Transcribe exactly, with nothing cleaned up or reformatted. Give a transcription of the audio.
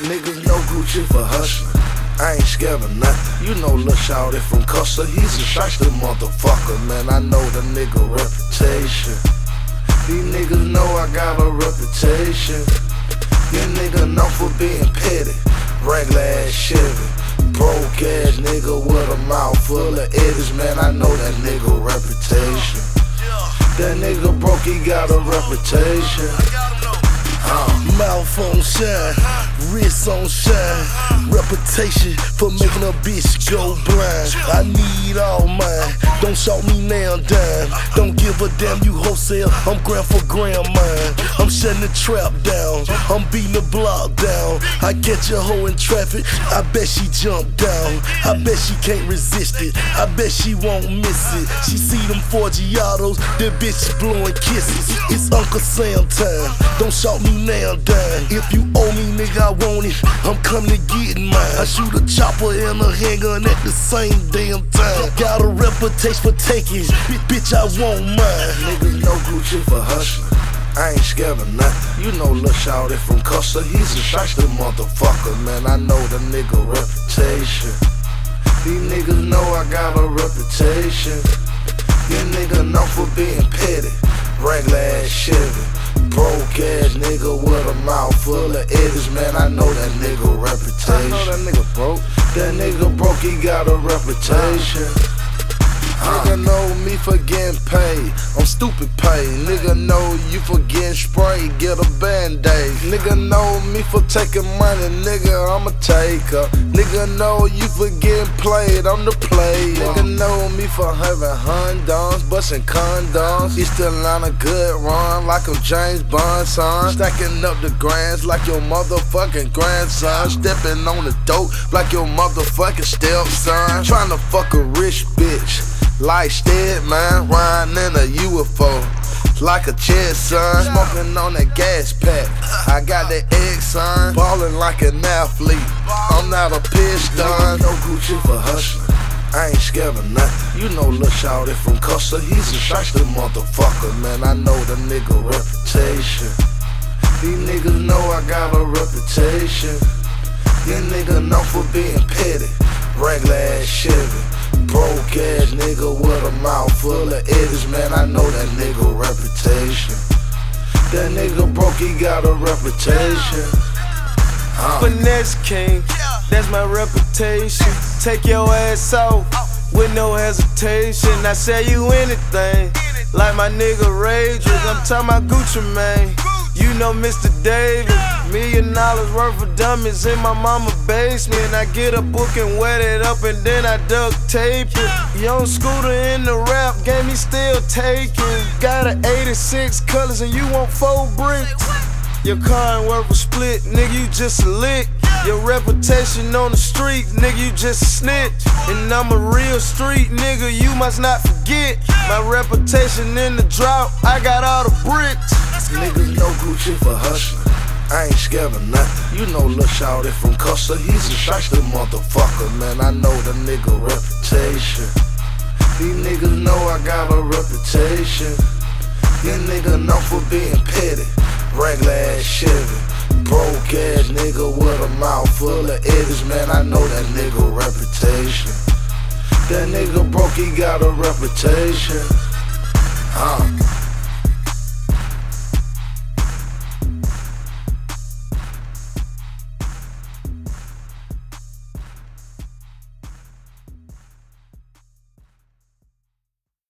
Niggas know Gucci for hustling. I ain't scared of nothing. You know Lil Shawty from Custer, he's a shyster motherfucker, man. I know the nigga reputation. These niggas know I got a reputation. These niggas know for being petty. Regular ass Chevy. Broke ass nigga with a mouth full of eddies, man. I know that nigga reputation. That nigga broke, he got a reputation. Uh. Mouth on shine, wrist on shine. Reputation for making a bitch go blind. I need all mine, don't shout me now dime. Don't give a damn, you wholesale, I'm gram for gram mine. I'm shutting the trap down, I'm beating the block down. I catch a hoe in traffic, I bet she jump down. I bet she can't resist it, I bet she won't miss it. She see them four Giottos, the bitch blowing kisses. It's Uncle Sam time, don't shout me now dime. If you owe me, nigga, I want it, I'm coming to get mine. I shoot a chopper and a handgun at the same damn time. Got a reputation for taking, bitch, I want mine. Niggas know Gucci for hustling. I ain't scared of nothing. You know Lil Shawty from Custer, he's a shyster motherfucker, man. I know the nigga reputation. These niggas know I got a reputation. These niggas know for being petty. Regular ass Chevy. Broke ass nigga with a mouth full of eddies, man. I know that nigga reputation. I know that nigga broke. That nigga broke, he got a reputation. Nigga know me for getting paid, I'm stupid paid. Nigga know you for getting sprayed, get a band-aid. Nigga know me for taking money, nigga, I'm a taker. Nigga know you for getting played, I'm the play. Nigga know me for having Hondas, busting condoms. It's still on a good run, like I'm James Bond, son. Stacking up the grands like your motherfucking grandson. Stepping on the dope like your motherfucking stepson. Tryna fuck a rich bitch like Stedman, riding in a U F O like a chest, son. Smoking on that gas pack, I got that X, son. Ballin' like an athlete, I'm not a piston. No Gucci for hustling, I ain't scared of nothing. You know Lil Shawty from Custer, he's a shyster motherfucker, man. I know the nigga reputation. These niggas know I got a reputation. These niggas know for being petty. Regular ass Chevy. Broke ass nigga with a mouth full of eddies, man. I know that nigga reputation. That nigga broke, he got a reputation. Uh. Finesse king, that's my reputation. Take your ass off with no hesitation. I say you anything, like my nigga Radrick. I'm talking about Gucci Mane. You know Mister David, million dollars worth of dummies in my mama basement. I get a book and wet it up and then I duct tape it. Young Scooter in the rap game, he still taking. Got an eighty-six colors and you want four bricks. Your car ain't worth a split, nigga, you just a lick. Your reputation on the street, nigga, you just a snitch. And I'm a real street nigga, you must not forget. My reputation in the drought, I got all the bricks. Niggas know Gucci for hustling, I ain't scared of nothing. You know Lil Shawty from Custer, he's a shyster motherfucker, man. I know the nigga reputation. These niggas know I got a reputation. These niggas know for being petty. Regular ass Chevy. Broke ass nigga with a mouth full of eddies, man. I know that nigga reputation. That nigga broke, he got a reputation. Uh.